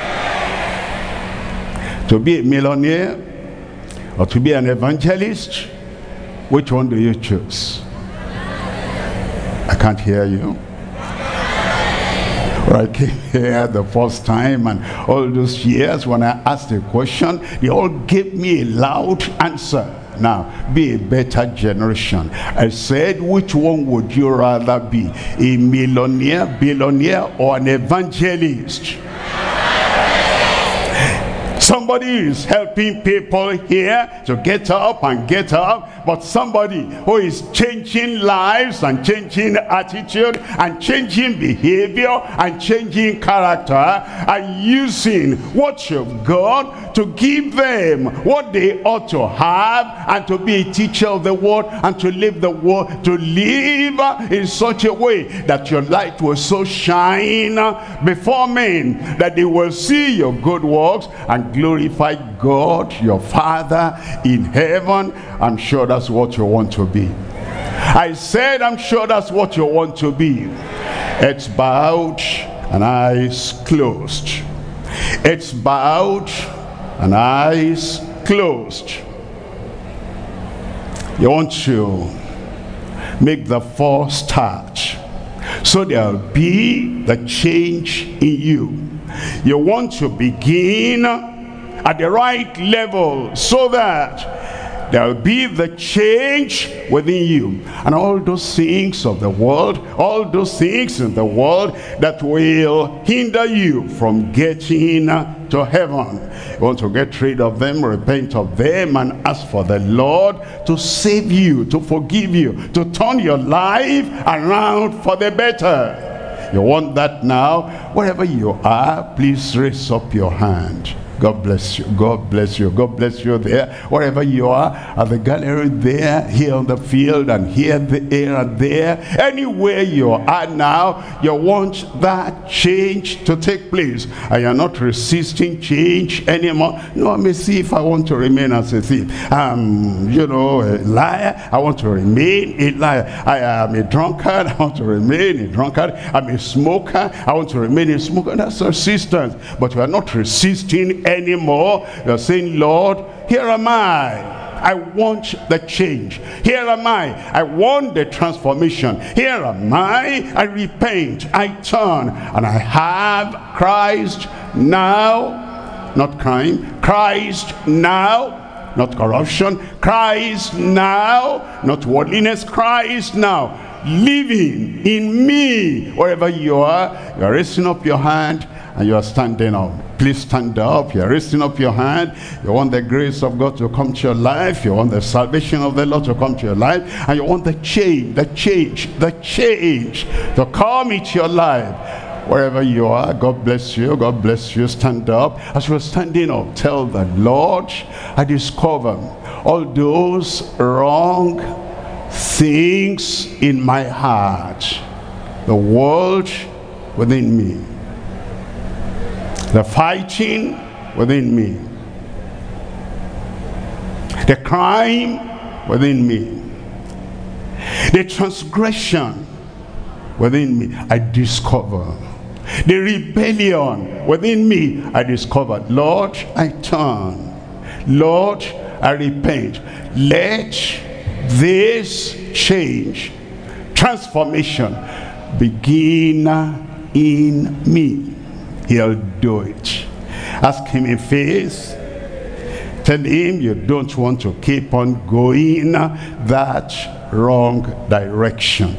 To be a millionaire or to be an evangelist, which one do you choose? I can't hear you. When I came here the first time, and all those years when I asked a question, they all gave me a loud answer. Now, be a better generation. I said, which one would you rather be? A millionaire, billionaire, or an evangelist? Somebody is helping people here to get up and get up, but somebody who is changing lives and changing attitude and changing behavior and changing character and using what you've got to give them what they ought to have, and to be a teacher of the word and to live the word, to live in such a way that your light will so shine before men that they will see your good works and glorify God, your Father in heaven. I'm sure that's what you want to be. I said, I'm sure that's what you want to be. Heads bowed and eyes closed. Heads bowed and eyes closed. You want to make the first start, so there'll be the change in you. You want to begin at the right level, so that there'll be the change within you. And all those things of the world, all those things in the world that will hinder you from getting to heaven, you want to get rid of them, repent of them, and ask for the Lord to save you, to forgive you, to turn your life around for the better. You want that now? Wherever you are, please raise up your hand. God bless you. God bless you. God bless you there. Wherever you are, at the gallery there, here on the field, and here there and there. Anywhere you are now, you want that change to take place. And you're not resisting change anymore. No, let me see if I want to remain as a thief. Um, you know, a liar. I want to remain a liar. I am a drunkard. I want to remain a drunkard. I'm a smoker. I want to remain a smoker. That's resistance. But we are not resisting anymore. You're saying, Lord, here am I. I want the change. Here am I. I want the transformation. Here am I. I repent. I turn. And I have Christ now. Not crime. Christ now. Not corruption. Christ now. Not worldliness. Christ now. Living in me. Wherever you are, you are raising up your hand and you are standing up. Please stand up. You're raising up your hand. You want the grace of God to come to your life. You want the salvation of the Lord to come to your life. And you want the change, the change, the change to come into your life. Wherever you are, God bless you. God bless you. Stand up. As you're standing up, tell the Lord, I discover all those wrong things in my heart, the world within me. the fighting within me, the crime within me, the transgression within me, I discover. The rebellion within me, I discovered. Lord, I turn. Lord, I repent. Let this change, transformation, begin in me. He'll do it. Ask him in faith. Tell him you don't want to keep on going that wrong direction.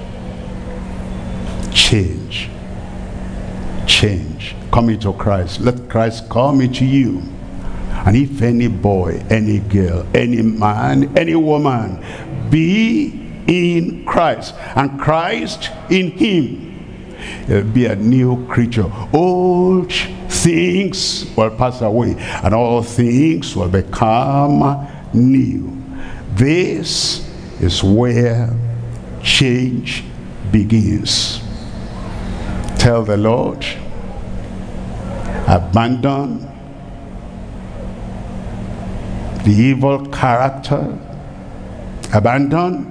Change. Change. Come into Christ. Let Christ come into you. And if any boy, any girl, any man, any woman be in Christ, and Christ in him, he'll be a new creature. Old things will pass away, and all things will become new. This is where change begins. Tell the Lord, abandon the evil character, abandon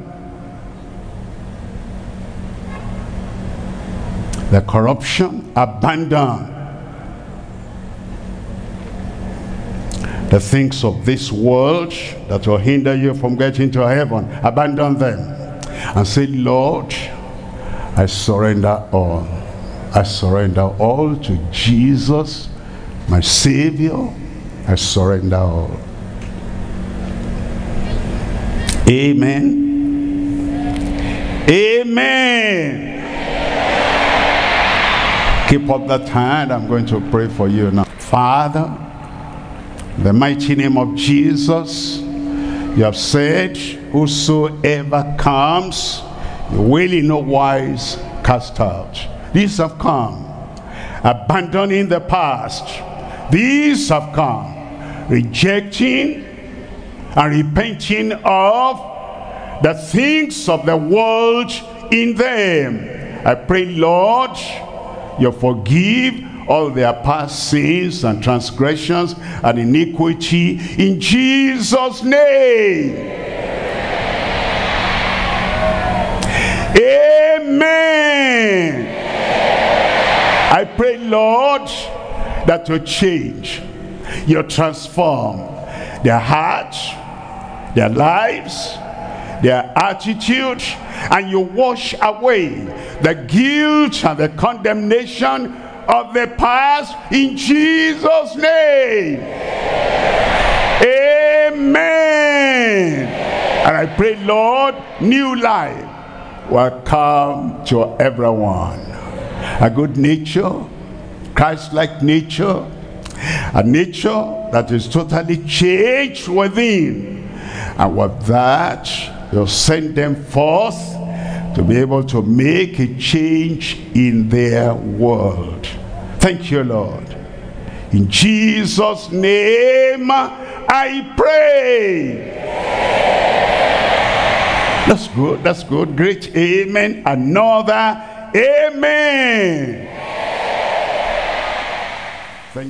the corruption, abandon the things of this world that will hinder you from getting to heaven. Abandon them and say, Lord, I surrender all. I surrender all to Jesus, my Savior. I surrender all. Amen. Amen. Keep up that hand. I'm going to pray for you now. Father, in the mighty name of Jesus, you have said, whosoever comes, you will in no wise cast out. These have come, abandoning the past. These have come, rejecting and repenting of the things of the world in them. I pray, Lord, you forgive all their past sins and transgressions and iniquity in Jesus' name. Amen. I pray, Lord, that you change, you transform their hearts, their lives, their attitude, and you wash away the guilt and the condemnation of the past in Jesus' name. Amen. And I pray, Lord, new life will come to everyone. A good nature, Christ-like nature, a nature that is totally changed within. And with that, you'll send them forth to be able to make a change in their world. Thank you, Lord. In Jesus' name, I pray. That's good, that's good. Great amen. Another amen.